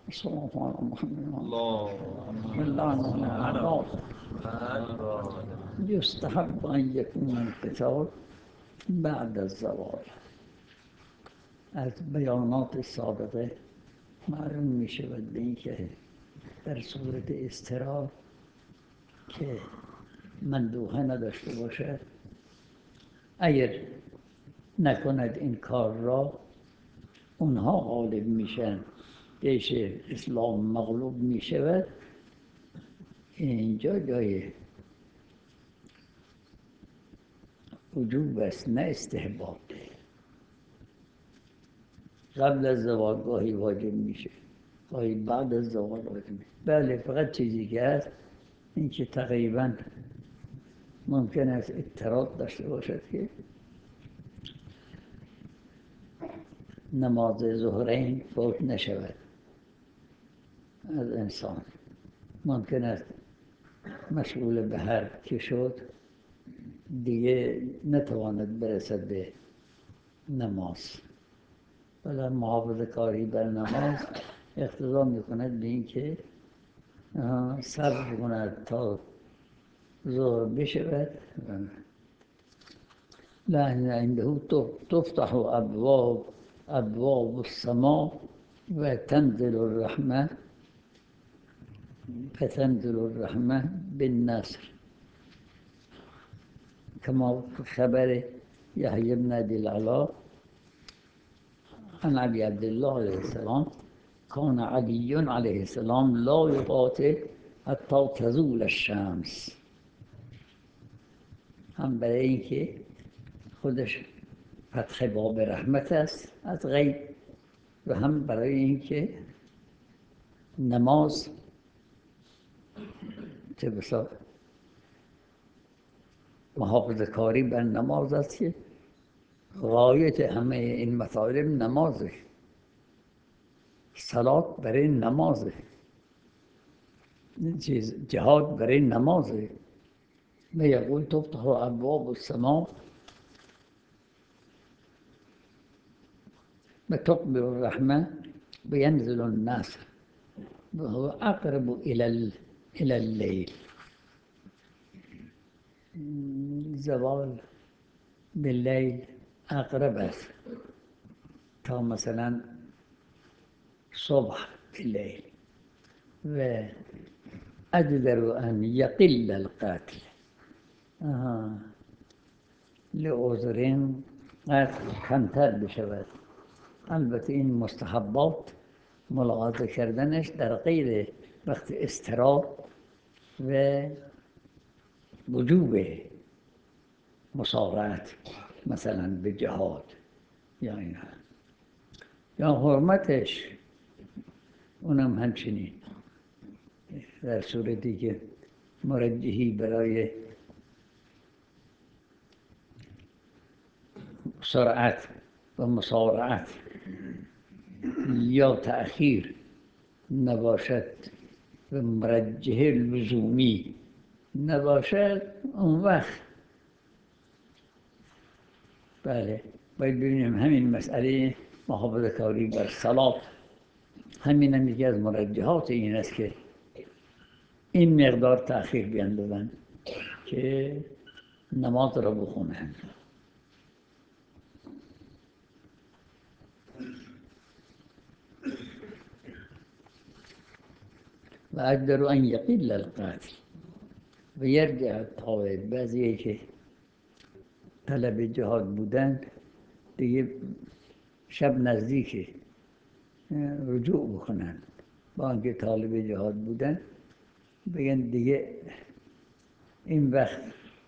صلى الله على محمد اللهم واللعنة على أعداء. أعداء. يستحب أن يكون القتال بعد الزوال. از بیانات سابقه معلوم می شود به این که در صورت اضطرار که مندوحه نداشته باشد، اگر نکند این کار را، اونها غالب میشن، دیش اسلام مغلوب می شود. اینجا جای وجوب است نه استحباب. قبل از زوال گاهی واجب میشه، گاهی بعد از زوال واجب میشه. بله، فقط چیزی که هست این که تقریبا ممکن است اضطراب داشته باشد که نماز ظهرین فوت نشود از انسان. ممکن است مشغول به هر که شد دیگه نتواند برسد به نماز. ولی محافظه کاری بر نماز اقتضا میکند به این که صبر کند تا ظهر بشود. لأن عنده تفتح أبواب السماء وتنزل الرحمة بالنصر، كما في خبر يحيى بن أبي العلاء عن أبي عبد الله عليه السلام: كان علي عليه السلام لا يقاتل حتى تزول الشمس. هم برای اینکه خودش فتح باب رحمت است از غیب، و هم برای اینکه نماز چه بسا محافظه کاری بر نماز است که غایت همه این مطالب نمازه. صلات برای نمازه، جهاد برای نمازه. و یقول تفتح ابواب السماء وتقبل الرحمة وينزل النصر وهو أقرب إلى الليل. زوال بالليل أقرب است تا مثلا صبح بالليل. و أجدر أن يقل القتل لعذرین قتل کمتر بشود. البته این مستحبات ملاحظه کردنش در غیر وقت اضطراب و وجوب مسارعت مثلا به جهاد یا اینا، یا حرمتش اونم همچنین در صورتی که مرجحی برای سرعت و مسارعت یا تأخیر نباشد و مرجح لزومی نباشد، اون وقت بله باید ببینیم همین مسئله محافظه کاری بر صلات همین هم یکی از مرجحات این است که این مقدار تأخیر بیندازن که نماز را بخونن. و اجدر ان یقل القتل و یرجع الطالب. بعضی که طلب جهاد بودن دیگه شب نزدیک رجوع بکنن، با اینکه طالب جهاد بودن بگن دیگه این وقت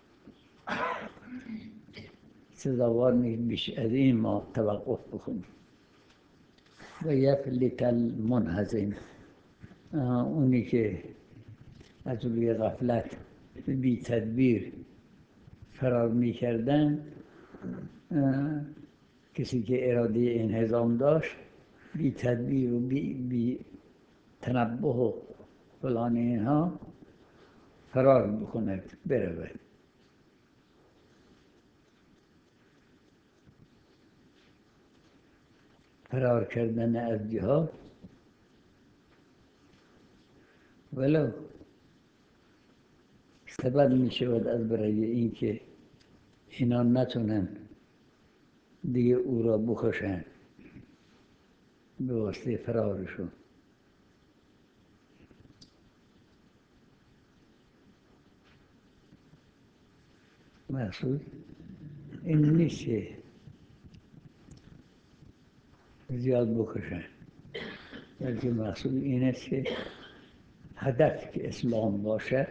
سزاوار نیست بیش از این ما توقف بکنیم. و یفلت المنهزم، اونی که از روی غفلت بی تدبیر فرار می کردن، کسی که اراده انهزام داشت بی تدبیر و بی تنبه و فلان اینها فرار بکند برود. فرار کردن از جهاد ولو سبب می شود از برای اینکه اینا نتونن دیگه او را بکشن به واسطه فرارشون. مقصود این نیست که زیاد بکشن، بلکه مقصود این است که هدف که اسلام باشه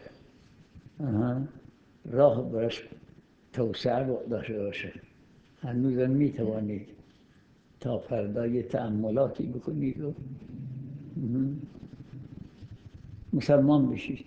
راه برش توسعه داشته باشه. هنوزم می توانید تا فردا یه تأملاتی بکنید و مسلمان بشید.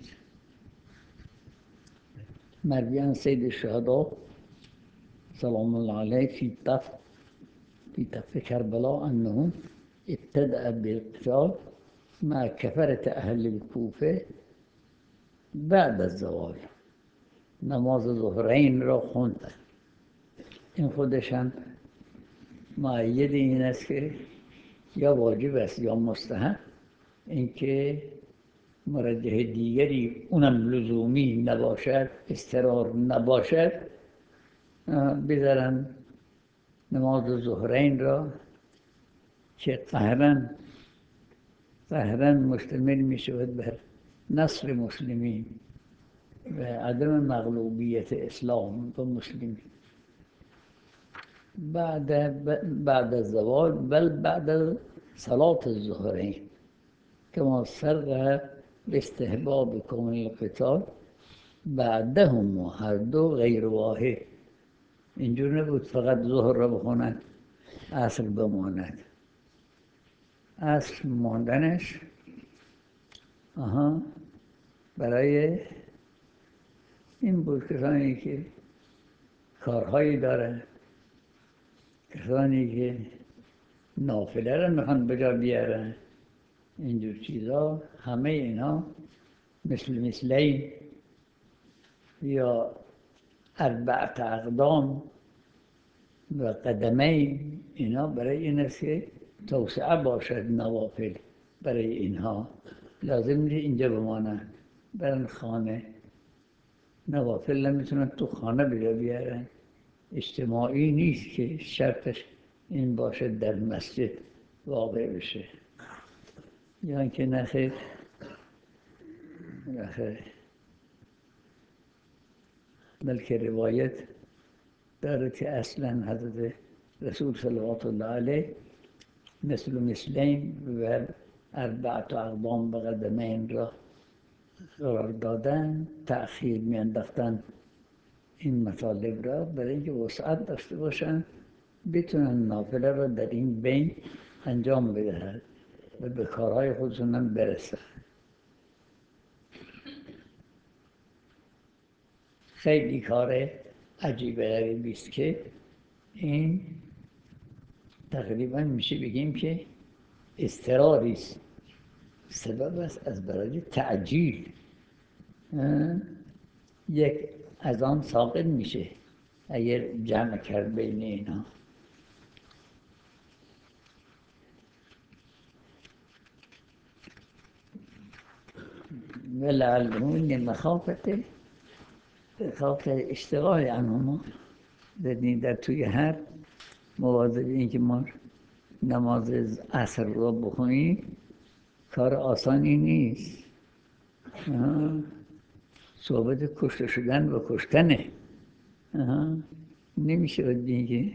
مرویان سید الشهداء سلام الله عليه في طف كربلاء أنه ابتدأ بالقتال مع كفرة أهل الكوفة بعد الزوال. نماز ظهرین را خوندن. این خودش هم مؤید این است که یا واجب است یا مستحب اینکه مرجح دیگری اونم لزومی نباشد، اضطرار نباشد، بذارن نماز ظهرین را که قهرن مشتمل می شود بر نصر مسلمین و عدم مغلوبیت اسلام و مسلمین بعد الزوال، بل بعد صلاة الظهرين كما صرح باستحباب كون القتال بعدهم هر دو غیر واحد. اینجور نبود فقط ظهر را بخونند عصر بماند. عصر ماندنش برای این بود کسانی که کارهایی دارن، کسانی که نافله را میخوان بجا بیارن، اینجور چیزا، همه اینا مثلین یا اربعت اقدام و قدمین، اینا برای این است که توسعه باشد. نوافل برای اینها لازم نیست اینجا بمانن، برن خانه. نوافل نمیتونن تو خانه بجا بیارن. اجتماعی نیست که شرطش این باشه در مسجد واقع بشه، یا اینکه نخیر. بلکه روایت داره که اصلا حضرت رسول صلوات الله علیه مثلین و اربعت اقدام به قدمین را قرار دادن، تأخیر میانداختن این مطالب را برای اینکه وسعت داشته باشن، بتونن نافله را در این بین انجام بدهند و به کارهای خودشون هم برسن. خیلی کار عجیب غریبی است که این تقریبا میشه بگیم که اضطراری است، سبب است از برای تعجیل. یک از آن ساقط میشه اگر جمع کرد بین اینا. ولعلهم لمخافت اشتغال عنهما، در توی هر مواظب این که ما نماز عصر رو بخونیم کار آسانی نیست. صحبت کشته شدن و کشتنه. نمیشه دیگه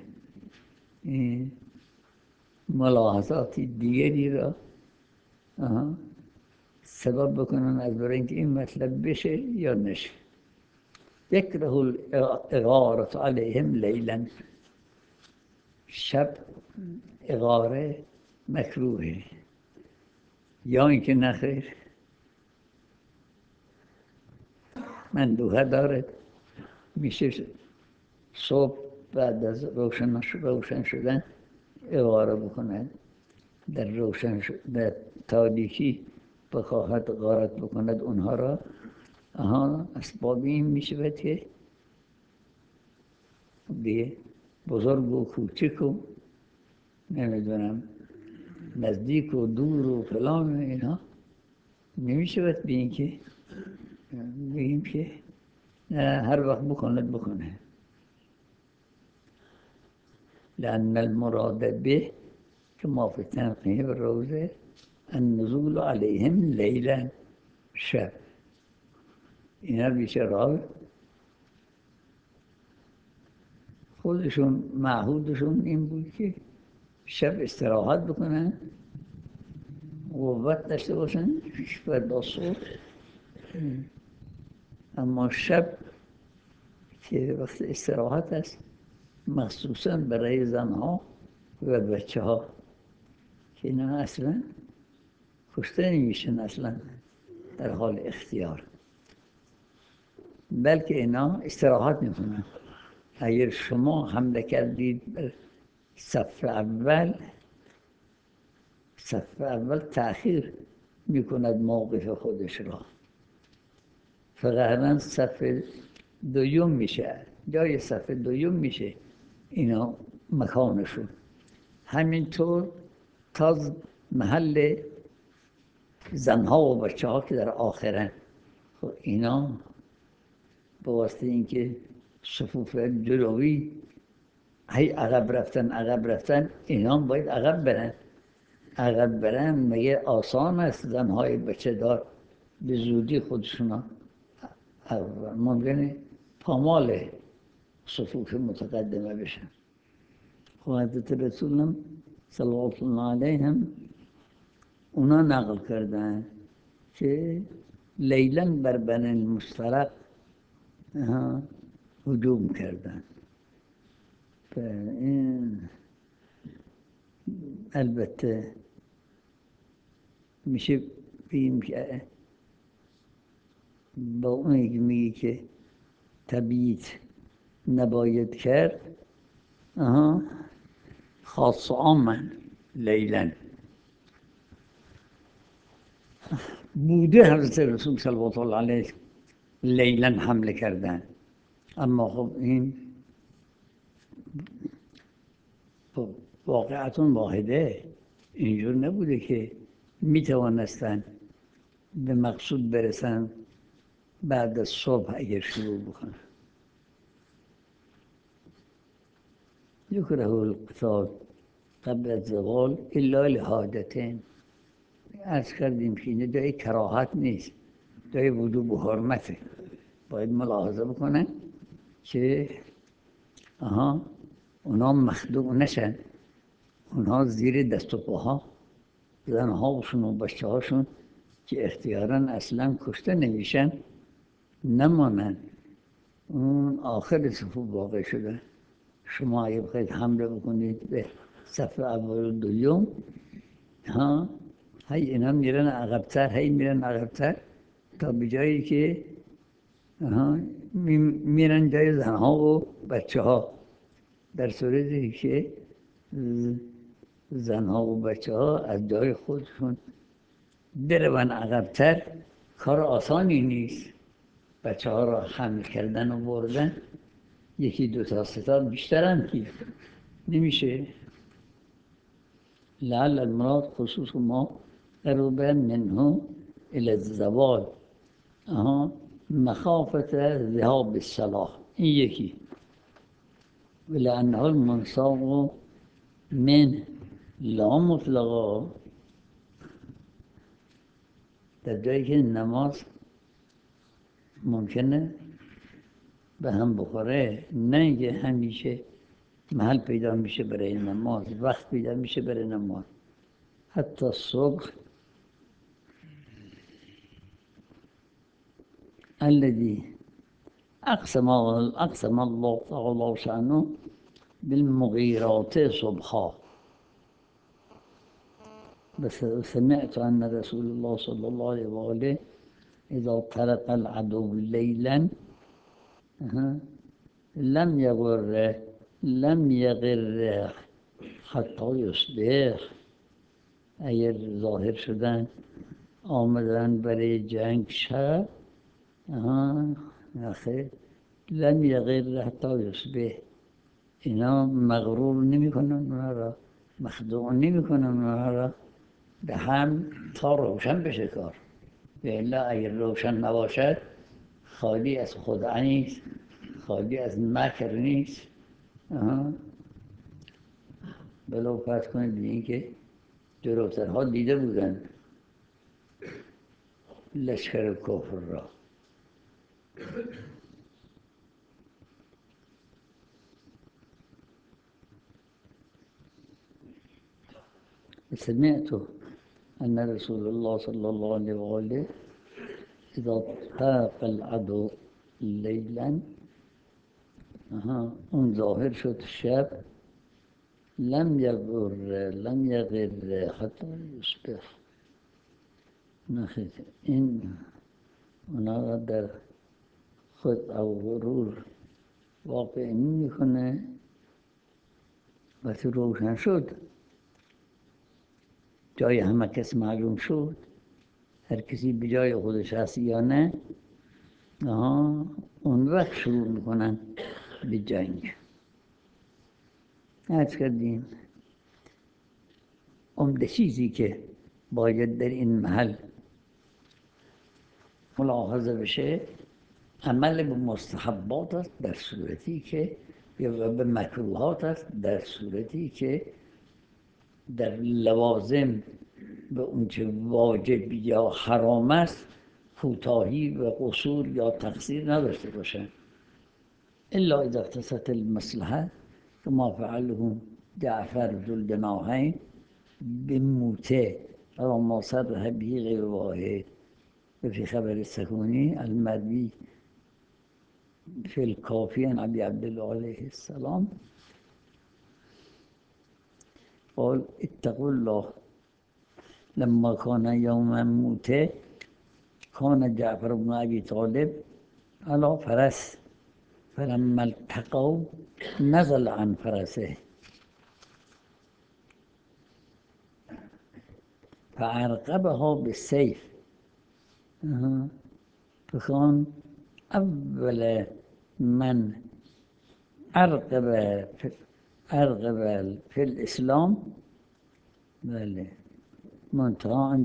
ملاحظات دیگری را سبب بکنن از برای اینکه این مطلب بشه یا نشه. یکره الاغارة علیهم لیلا، شب اغاره مکروهه، یا اینکه نخیر مندوحه داره. میشه صبح بعد از روشن شدن اغاره بکنن، در تاریکی بخواهد غارت بکند اونها را. اسباب این میشه که دیگه بزرگ و کوچک و نمیدونم نزدیک و دور و فلان و اینا نمیشه باید بگیم که نه هر وقت بکنه. لأن المراد به كما في التنقيه بالروزة النزول عليهم ليلا شب. اینا بیچاره خودشون معهودشون این بود که شب استراحت بکنن، قوت داشته باشن و صبح. اما شب که وقت استراحت است مخصوصا برای زنها و بچه ها که اینا اصلا کشته نمیشن اصلا در حال اختیار، بلکه اینا استراحت میکنن. اگر شما حمله کردید بر صف اول تأخیر میکند موقف خودش را، فقط صف دوم میشه، جای صف دوم میشه اینا مکانشون. همینطور تا محل زنها و بچه ها که در آخرن، خب اینا به واسطه اینکه صفوف جلوی هی عقب رفتن اینا باید عقب برن. مگه آسان است زنهای بچه دار به زودی خودشون ممکنه پامال صفوف متقدمه بشن. خب حضرت رسولم صلوات الله علیهم اونا نقل کردن که لیلا بر بنی المسترق هجوم کردن. این البته میشه بگیم که با اون که میگه که تبییت نباید کرد، خاص عامن لیلا بوده. حضرت رسول صلوات الله علیه لیلا حمله کردن، اما خب این واقعتون واحده، اینجور نبوده که میتوانستن به مقصود برسن بعد از صبح اگر شروع بکنن. یکره القتال قبل الزوال الا لحاجتین. عرض کردیم که این جای کراهت نیست، جای وجوب و حرمته. باید ملاحظه بکنن که اونا مخدوع نشن، اونا زیر دست و پاها زنهاشون و بچه هاشون که اختیاراً اصلا کشته نمیشن نمانن. اون آخر صفوف واقع شده. شما اگه بخواید حمله بکنید به صف اول و دوم، هی اینا میرن عقبتر تا به جایی که میرن جای زنها و بچه ها. در صورتی که زنها و بچه ها از جای خودشون برون عقبتر کار آسانی نیست. بچه ها را حمل کردن و بردن یکی دو تا سه تا بیشترن که نمیشه. لعل المراد خصوص ما قرب منه الى الزوال مخافت ذهاب الصلاح. این یکی. ولأنه المنصاب من لا مطلقا، در جایی که نماز ممکنه به هم بخوره، نه اینکه همیشه محل پیدا میشه برای نماز، وقت پیدا میشه برای نماز. حتی صبح الذي أقسم الله تعالى شأنه بالمغيرات صبحا. بس سمعت أن رسول الله صلى الله عليه وآله إذا طرق العدو ليلا لم يغر حتی يصبح. اگر ظاهر شدن آمدن برای جنگ شب، آخه لم يغر حتی يصبح، اینا مغرور نمی کنن اونا را، مخدوع نمی کنن اونا را، به هم تا روشن بشه کار. و الا اگر روشن نباشد خالی از خدعه نیست، خالی از مکر نیست. بلو فرض کنید به این که جلوترها دیده بودند لشکر کفر را. سمعت أن رسول الله صلى الله عليه وآله إذا طاق العدو ليلا اون ظاهر شد شب لم يغر حتى يصبح. نخید این اونا را در خود او غرور واقع میکنه. وقتی روشن شد جای همه کس معلوم شد، هر کسی به جای خودش هست یا نه، اون وقت شروع میکنن به جنگ. عرض کردیم عمده چیزی که باید در این محل ملاحظه بشه عمل به مستحبات است در صورتی که، یا به مکروهات است در صورتی که در لوازم به اونچه واجب یا حرام است کوتاهی و قصور یا تقصیر نداشته باشند. الا اذا اقتصت المصلحه كما فعله جعفر ذو الجناحين بموته وما صرح به غير واحد. وفي خبر السكوني المروي في الكافي عن أبي عبد الله عليه السلام قال اتقوا الله لما كان يوم موته كان جعفر بن أبي طالب على فرس فلما التقوا نزل عن فرسه فعرقبها بالسيف. فكان أول من أرغب في الإسلام منتهى عن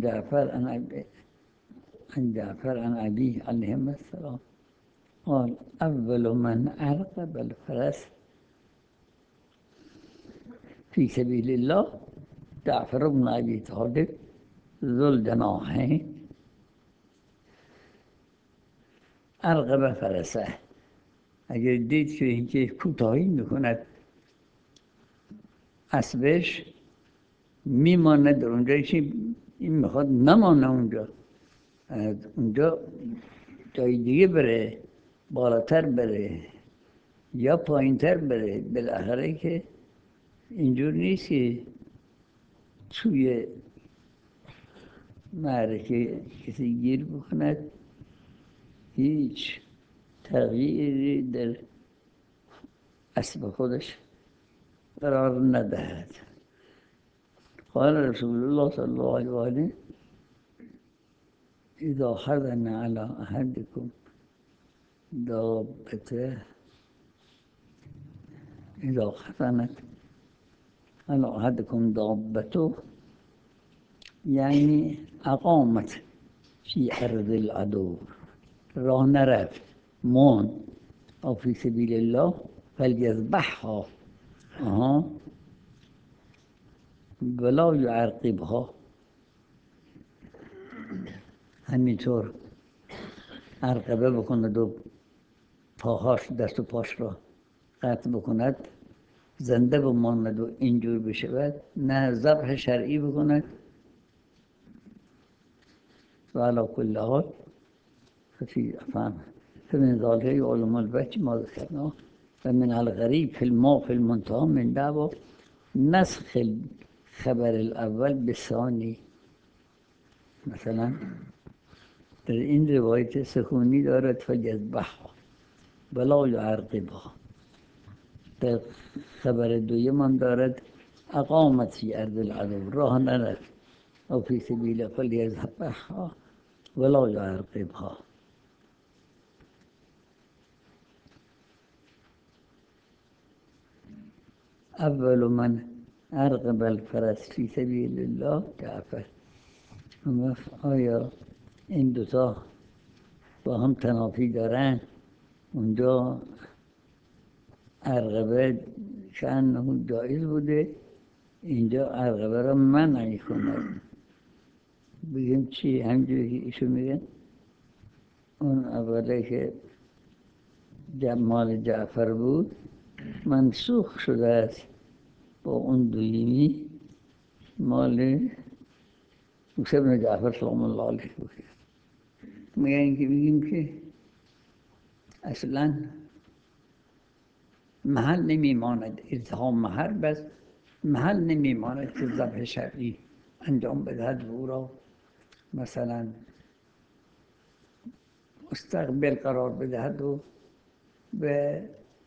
جعفر عن أبيه عليهم السلام. قال أول من أرغب الفرس في سبيل الله جعفر بن أبي طالب ذو الجناحين ارغب فرسه. اگر دید که اینکه کوتاهی میکند اسبش میماند در اونجایی که این میخواد نمانه اونجا، اونجا جای دیگه بره، بالاتر بره یا پایینتر بره. بالاخره که اینجور نیست که توی معرکه کسی گیر بکند، هیچ تغییری در اسب خودش قرار ندهد. قال رسول الله صلی الله علیه و آله اذا حزن على احدكم دابته اذا حزنت على احدكم دابته یعنی اقامت فی ارض العدو، راه نرفت، مون او فی سبیل الله فلیذبحها ولا یعرقبها. همینطور عرقبه بکند و پاهاش، دست و پاش را قطع بکند، زنده بماند و اینجور بشود، نه ذبح شرعی بکند. و علی کل حال فمن ذلك علم البيت ما ذكرناه ومن الغريب في المنتهى من دعوة نسخ الخبر الأول بالثاني. مثلا در این روایت سکونی دارد فلیذبحها ولا یعرقبها. در خبر دویم دارد اقامت فی ارض العدو، راه نرفت، او فی سبیل فلیذبحها ولا یعرقبها. اول من ارغب الفرس فی سبیل الله جعفر. آیا این دوتا با هم تنافی دارن. اونجا ارغبه شأنه جایز بوده، اینجا ارغبه را منع کنه. بگیم چی؟ همجوری که ایشون میگن اون اوله که مال جعفر بود منسوخ شده است با اون دویمی مال موسی بن جعفر سلام الله علیه بود. میگیم که اصلا محل نمیماند ازهام مهر، بس محل نمیماند که ذبح شرعی انجام بدهد و او را مثلا مستقبل قرار بدهد و به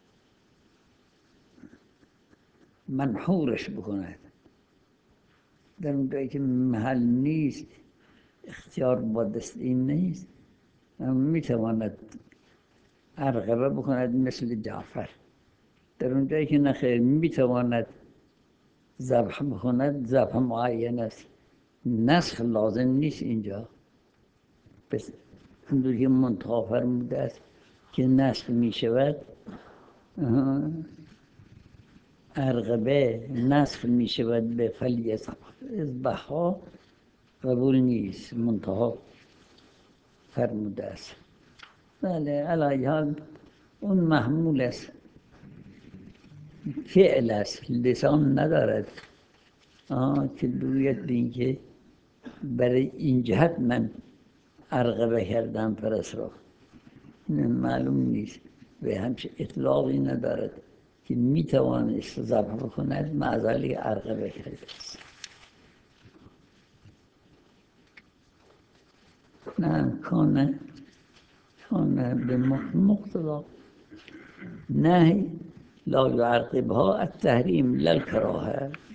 منحورش بکند. در اونجایی که محل نیست، اختیار با دست این نیست، میتواند ارغبه بکند مثل جعفر. در اونجایی که نخیر میتواند ذبح بکند، ذبح معین است، نسخ لازم نیست اینجا. پس اونجوری که منتها فرموده است که نسخ میشود، ارغبه نسخ میشود به فلی اذبحها قبول نیست، منتها فرموده است. بله علی حال اون محمول است، فعل است، لسان ندارد که دویت بین که برای این جهت من ارغبه کردم فرس را. معلوم نیست و همچه اطلاقی ندارد که میتوانست ذبح بکند معذالی ارغبه کرده است. نه کانه به مقتضا نهی لا یعقبها التحریم لا الکراهه.